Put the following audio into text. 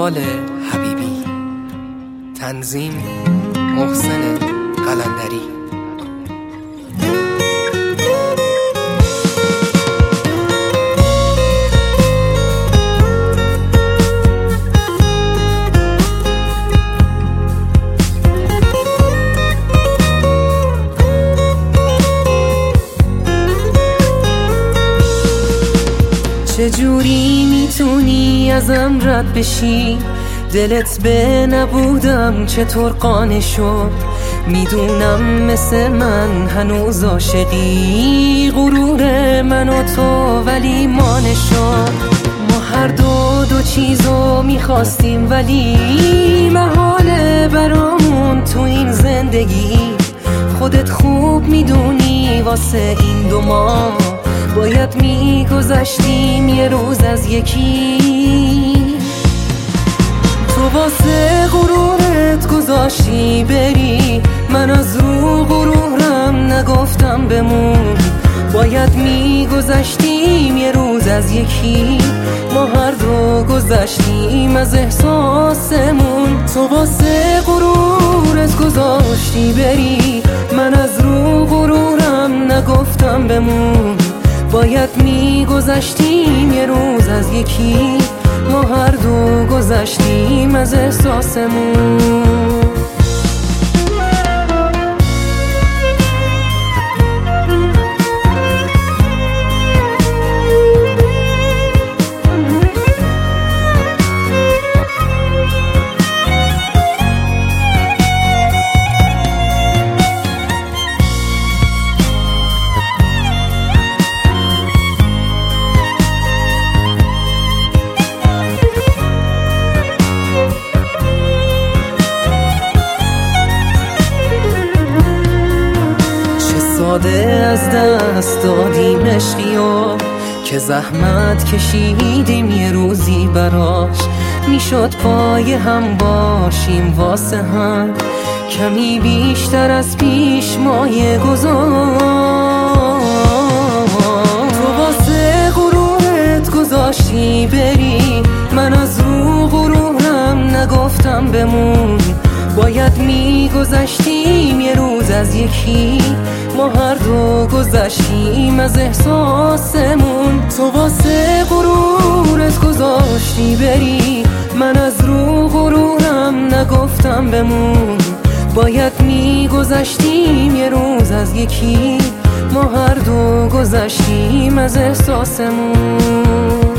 محال حبیبی. تنظیم محسن قلندری. چجوری میتونی ازم رد بشی؟ دلت به نبودم چطور قانع شد؟ میدونم مثل من هنوز عاشقی، غرور من و تو ولی مانع شد. ما هر دو چیزو میخواستیم ولی محاله برامون تو این زندگی. خودت خوب میدونی واسه این 2 ماه باید میگذشتیم یه روز از یکی. تو واسه غرورت گذاشتی بری، من از رو غرورم نگفتم بمون. باید میگذشتیم یه روز از یکی، ما هر دو گذشتیم از احساسمون. تو واسه غرورت گذاشتی بری، من از رو غرورم نگفتم بمون. باید میگذشتیم یه روز از یکی، ما هر دو گذشتیم از احساسمون. از دست دادیم عشقیو که زحمت کشیدیم یه روزی براش. میشد پای هم باشیم واسه هم، کمی بیشتر از پیش مایه گذار. تو واسه غرورت گذاشتی بری، من از رو غرورم نگفتم بمون. باید میگذشتیم یه روز از یکی، ما هر دو گذشتیم از احساسمون. تو واسه غرورت گذاشتی بری، من از رو غرورم نگفتم بمون. باید میگذشتیم یه روز از یکی، ما هر دو گذشتیم از احساسمون.